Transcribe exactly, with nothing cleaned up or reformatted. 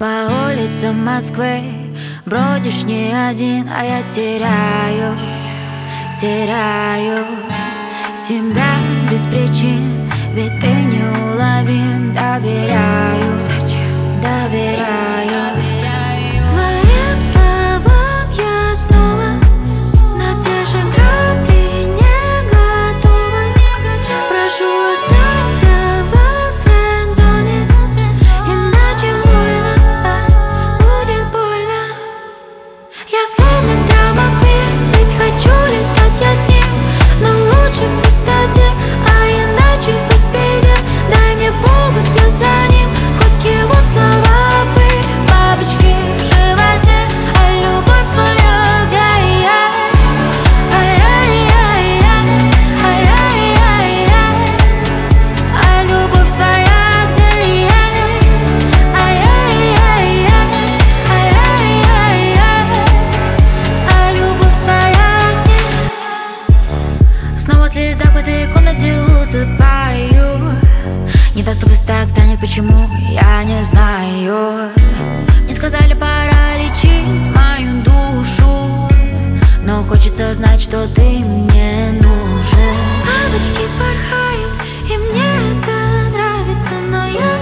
По улицам Москвы бродишь не один, а я теряю, теряю себя без причин, ведь ты неуловим. Доверяю, доверяю твоим словам. Я снова на те же грабли не готова. Прошу, останься во френд-зоне, иначе больно, а будет больно. Я словно драма-квин, ведь хочу летать я с ним, но лучше в пустоте, а иначе быть беде. Дай мне повод, я за ним, хоть его слова пыль, бабочки в животе, а любовь твоя где я? Ай-яй-яй-яй, ай-яй-яй-яй, а любовь твоя где я? Ай-яй-яй-яй, ай-яй-яй-яй, а любовь твоя где? Снова слеза в этой комнате утопаю. Недоступность так тянет, почему, я не знаю. Мне сказали, пора лечить мою душу, но хочется знать, что ты мне нужен. Бабочки порхают, и мне это нравится, но я